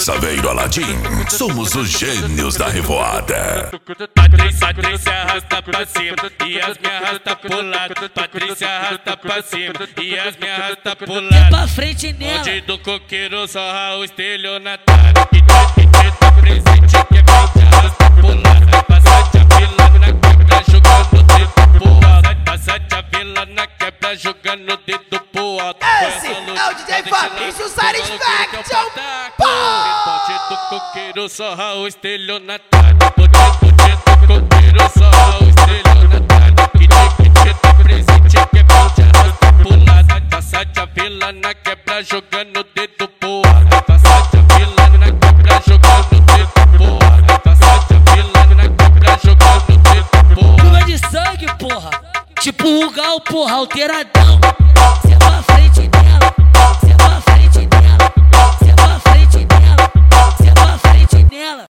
Saveiro Aladim, somos os gênios da revoada. Patrícia arrasta pra cima e as me arrasta pro lado. Patrícia arrasta pra cima e as me arrasta pro lado. Pra frente nela. Onde do coqueiro sorra o estelionatário. Que tá presente que é bom te arrasta pro lado. Passa-te a vila na quebra jogando o dedo pro alto. Passa-te a vila na quebra jogando o dedo pro alto. Esse é o DJ Fabrício Satisfaction. Onde do coqueiro sorra o estelionatário. Onde do coqueiro sorra o estelionatário. Que tá presente que é bom te arrasta pro lado. Passa-te a vila na quebra jogando o dedo pro alto. Passa-te a vila na quebra jogando o dedo pro alto. Passa-te a vila na quebra jogando o dedo pro alto. Curva de sangue, porra. Tipo o Gal, porra, alteradão. Cê pra frente